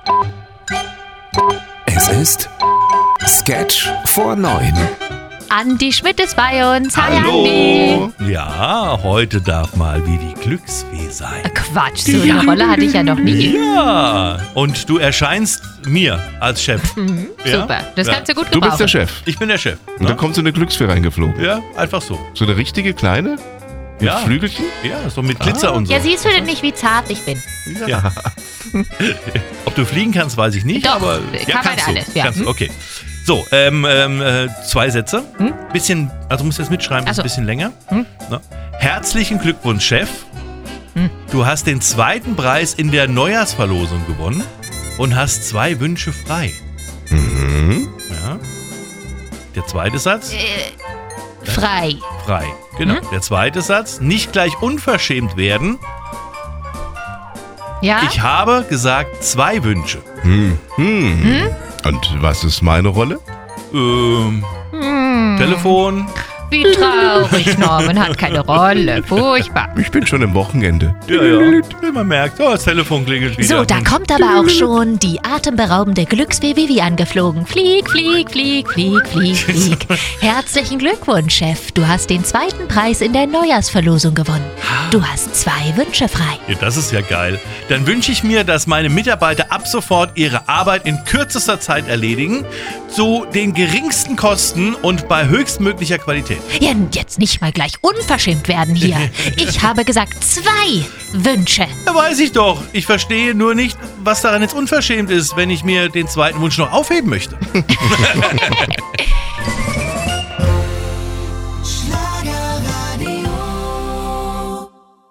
Es ist Sketch vor 9. Andi Schmidt ist bei uns. Hi, Hallo. Andi. Ja, heute darf mal wie die Glücksfee sein. Quatsch, so eine Rolle hatte ich ja noch nie. Ja, und du erscheinst mir als Chef. Ja? Super, das Ja. kannst du gut Du gebrauchen. bist der Chef. Ich bin der Chef. Und dann kommt so eine Glücksfee reingeflogen. Ja, einfach so. So eine richtige kleine? Mit Ja. Flügelchen? Ja, so mit Glitzer und so. Ja, siehst du denn nicht, wie zart ich bin? Ja. Ob du fliegen kannst, weiß ich nicht. Doch, aber kann man kannst du. alles, ja. Kannst du, okay. So, 2 Sätze. Bisschen, also du musst jetzt mitschreiben, Ach so. ein bisschen länger. Na? Herzlichen Glückwunsch, Chef. Du hast den 2. Preis in der Neujahrsverlosung gewonnen und hast 2 Wünsche frei. Ja. Der zweite Satz, Frei. frei. Genau. Der zweite Satz, nicht gleich unverschämt werden. Ja? Ich habe gesagt 2 Wünsche. Und was ist meine Rolle? Telefon. Wie traurig, Norman hat keine Rolle. Furchtbar. Ich bin schon im Wochenende. Ja. Man merkt, das Telefon klingelt wieder. So, da kommt aber auch schon die atemberaubende Glücksfee Vivi angeflogen. Flieg, flieg, flieg, flieg, flieg, flieg. Herzlichen Glückwunsch, Chef. Du hast den 2. Preis in der Neujahrsverlosung gewonnen. Du hast 2 Wünsche frei. Ja, das ist ja geil. Dann wünsche ich mir, dass meine Mitarbeiter ab sofort ihre Arbeit in kürzester Zeit erledigen, zu den geringsten Kosten und bei höchstmöglicher Qualität. Ja, jetzt nicht mal gleich unverschämt werden hier. Ich habe gesagt 2 Wünsche. Ja, weiß ich doch. Ich verstehe nur nicht, was daran jetzt unverschämt ist, wenn ich mir den 2. Wunsch noch aufheben möchte.